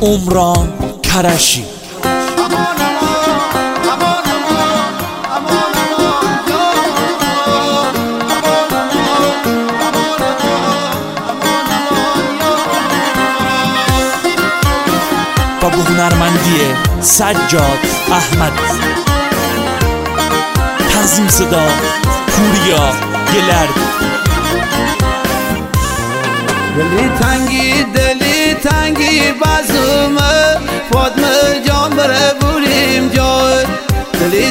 عمران کرشی. و به هنرمندی سجاد احمد. تنظیم صدا پوریا گلرد. دلی تنگی بازومه فاطمه جان بره بوریم جای. دلی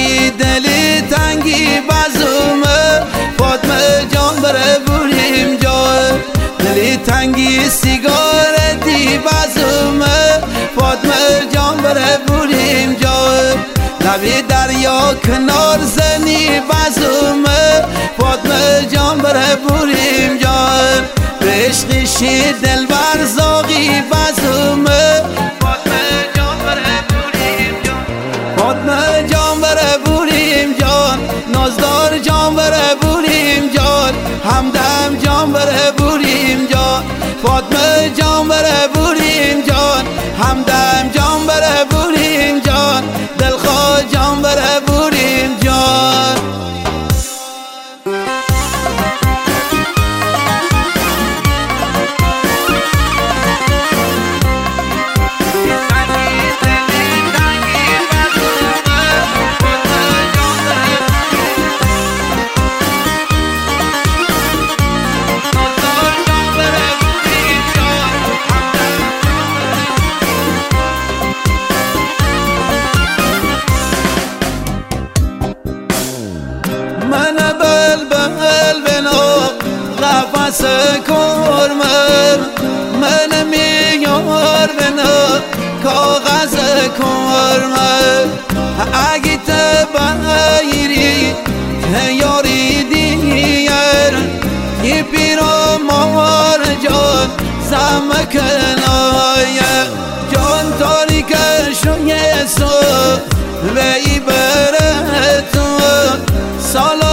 تنگی بازومه فاطمه جان بره بوریم جای. دلی تنگی سیگارتی بازومه فاطمه جان بره بوریم جای. لبی دریا کنار زنی بازومه فاطمه جان بره بوریم جای. عشق شیر دلبر زاغی بازومه فاطمه جان بره بوریم جان. فاطمه جان بره بوریم جان. نازدار جان بره بوریم جان. همدم جان بره بوریم جان. فاطمه جان بره بوریم جان. همدم جان بره بوریم جان. دلخواه جان بره بوریم جان. قفص کرمم من میار بنا کاغذ کرمم. اگه تبایری یاری دیر یه پیرو مار جان زمکنای جان تاریک شوی سو وی بره تو سالا